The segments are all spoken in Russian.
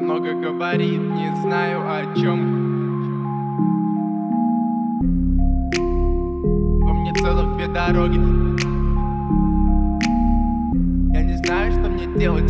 много говорит, не знаю о чем. Во мне целых две дороги. Я не знаю, что мне делать,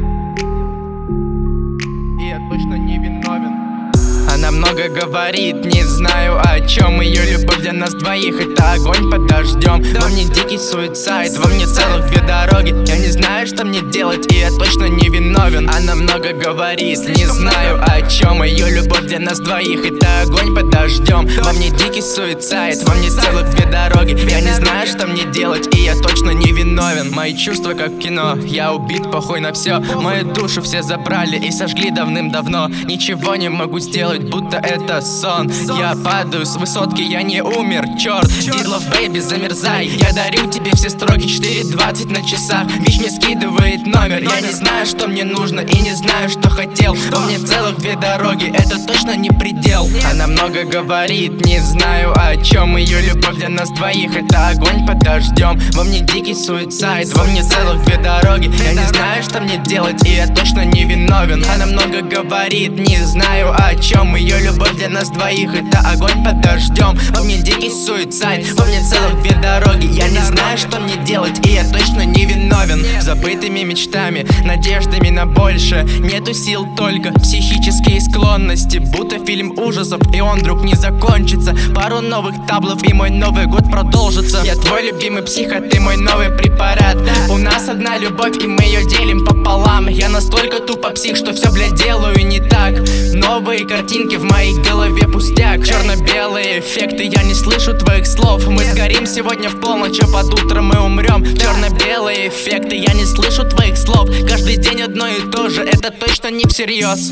и я точно не виновен. Она много говорит, не знаю о чем. Ее любовь для нас двоих — это огонь под дождем. Во мне дикий суицид, во мне целых две дороги. Я не знаю, что мне делать, и я точно не виновен. Она много говорит, не знаю о чем. Ее любовь для нас двоих — это огонь под дождем. Во мне дикий суицид, во мне целых две дороги. Я не знаю, что мне делать, и я точно не виновен. Мои чувства как в кино, я убит, похуй на все. Мою душу все забрали и сожгли давным-давно. Ничего не могу сделать, будто это сон. Я падаю с высотки, я не умер, черт. Дидлов, бэйби, замерзай. Я дарю тебе все строки, 4:20 на часах. Вич мне скидывает номер. Я не знаю, что мне нужно, и не знаю, что хотел. У меня целых две дороги, это точно не предел. Она много говорит, не знаю о чем. Ее любовь для нас двоих — это огонь под дождем. Во мне дикий суицид, во мне целых две дороги. Я не знаю, что мне делать, и я точно не виновен. Она много говорит, не знаю о чем. Ее любовь для нас двоих — это огонь под дождем. Во мне дикий суицид, во мне целых две дороги. Я не знаю, что мне делать, и я точно не виновен. Забытыми мечтами, надеждами на больше. Нету сил, только психические склонности. Будто фильм ужасов, и он вдруг не закончится. Пару новых таблов, и мой Новый год продолжится. Я твой любимый псих, а ты мой новый препарат. У нас одна любовь, и мы ее делим пополам. Я настолько тупо псих, что все, блядь, делаю не так. Новые картинки в моей голове пустяк. Черно-белые эффекты, я не слышу твоих слов. Мы сгорим сегодня в полночь, а под утро мы умрем. Черно-белые эффекты, я не слышу твоих слов. Каждый день одно и то же, это точно не всерьез.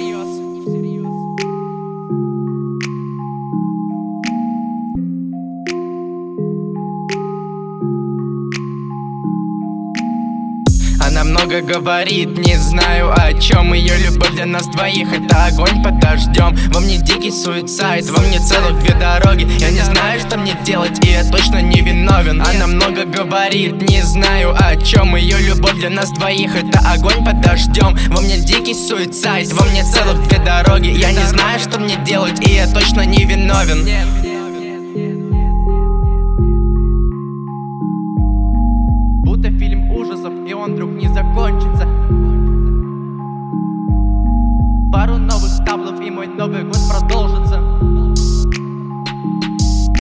Она много говорит, не знаю о чем. Ее любовь для нас двоих — это огонь под дождем. Во мне дикий суицид, во мне целых две дороги. Я не знаю, что мне делать, и я точно не виновен. Она много говорит, не знаю о чем. Ее любовь для нас двоих — это огонь под дождем. Во мне дикий суицид, во мне целых две дороги. Я не знаю, что мне делать, и я точно не виновен.